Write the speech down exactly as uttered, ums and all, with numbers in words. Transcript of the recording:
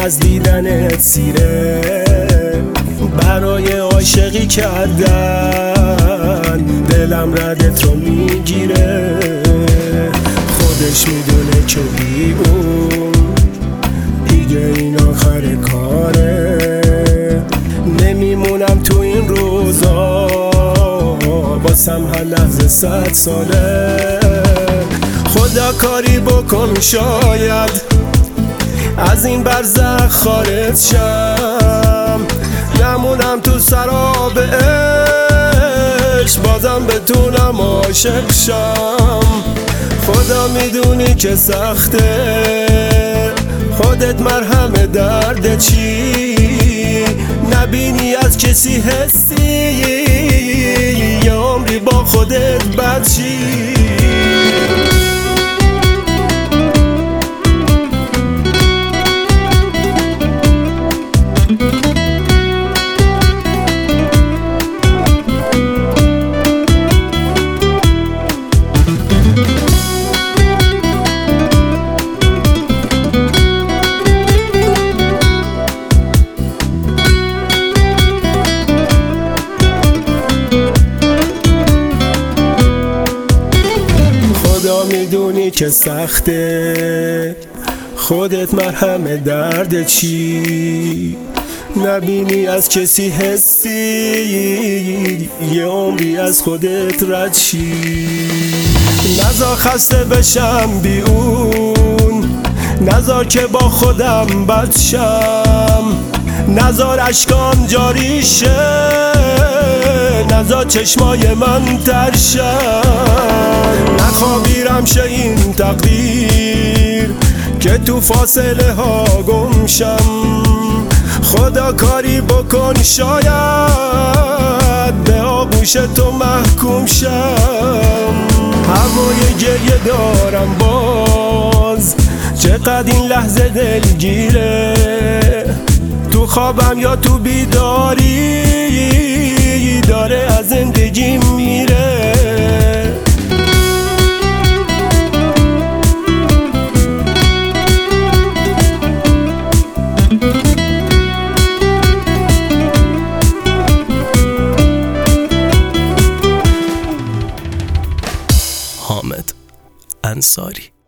از دیدنت سیره، برای عاشقی کردن دلم ردت رو میگیره. خودش میدونه که بی اون دیگه این آخر کاره. نمیمونم تو این روزا، واسم هر لحظه صد ساله. خدا کاری بکن شاید از این برزخ خارج شم، نمونم تو سراب عشق، بازم بتونم عاشق شم. خدا میدونی که سخته، خودت مرهم درد چی، نبینی از کسی حسی، یه عمری با خودت بد چی. میدونی که سخته، خودت مرهم درد چی، نبینی از کسی حسی، یه عمری از خودت رد چی. نذار خسته بشم بی اون، نذار که با خودم بد شم، نذار اشکام جاری شه، نذار چشمای من ترشن. نخوابیرم شه این تقدیر که تو فاصله ها گم شم. خدا کاری بکن شاید به آغوش تو محکوم شم. هوای گریه دارم باز، چقدر این لحظه دلگیره، تو خوابم یا تو بیداری داره از زندگی میره. حامد انصاری.